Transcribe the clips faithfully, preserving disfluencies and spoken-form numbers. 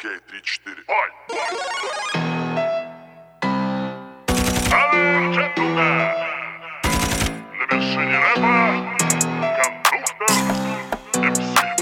Окей, три, четыре. Ой! Hello, gentlemen! На вершине рэпа кондуктор эм си.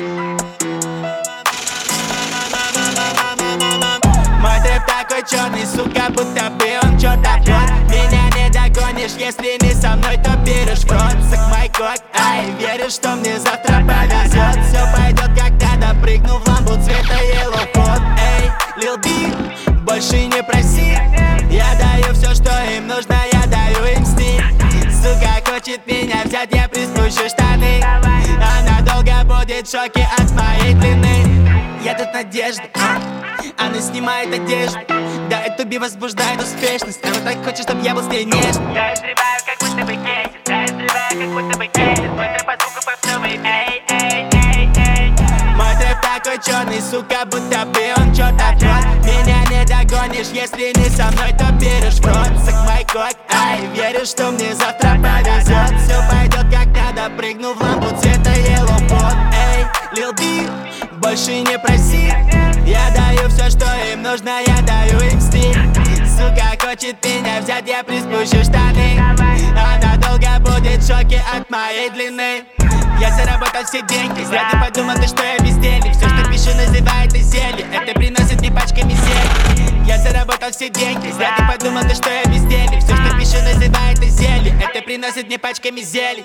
Мой трэп такой черный, сука, будто бы он чё-то пьёт. Меня не догонишь, если не со мной, то берешь в рот. Сак мой кок, ай, веришь, что мне завтра повезет. Все пойдет как надо, прыгну в ламбу цвета yellow hot. Эй, Lil B, больше не проси. Я даю все, что им нужно, я даю им стиль. Сука хочет меня взять, я приспущу штаны. Она долго будет в шоке от моей длины. Я тут надежда, а? Она снимает одежду. Да, это би возбуждает успешность. Она так хочет, чтоб я был с ней нежным. Я взрываю, как будто бы кейсит. Я взрываю, как будто бы кейсит. Мой трэп по звуку попсовый. Эй, эй, эй, эй. Мой трэп такой черный, сука, будто бы он чё-то пьёт. Меня не догонишь, если не со мной, то берешь в рот. Сак мой кок, ай, веришь, что мне завтра повезет. Все пойдет как надо, прыгну в лампу цвета yellow hot. Эй, Lil B, больше не проси. Я даю все, что им нужно, я даю им стиль. Сука хочет меня взять, я приспущу штаны. Она долго будет в шоке от моей длины. Я заработал все деньги, зря ты подумал, ты, что я бездельник. Все, что пишу, называет и зелье, это приносит мне пачками зелий. Я заработал все деньги, зря ты подумал, ты, что я бездельник. Все, что пишу, называет и зелье, это приносит мне пачками зелий.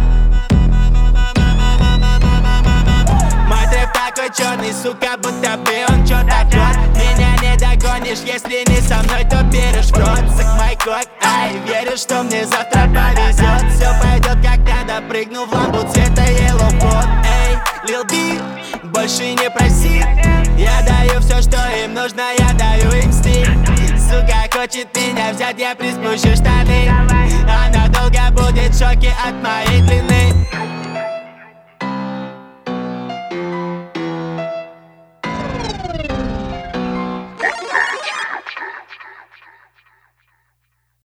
Мой трэп такой черный, сука, будто бы он чё-то пьёт. Меня не догонишь, если не со мной, то берешь в рот. Сак мой кок, ай, веришь, что мне завтра повезет. Все пойдет как надо, прыгну в ламбу цвета yellow hot. Эй, Lil B, больше не проси. Я даю все, что им нужно, я даю им стиль. Сука хочет меня взять, я приспущу штаны. Она долго будет в шоке от моей длины.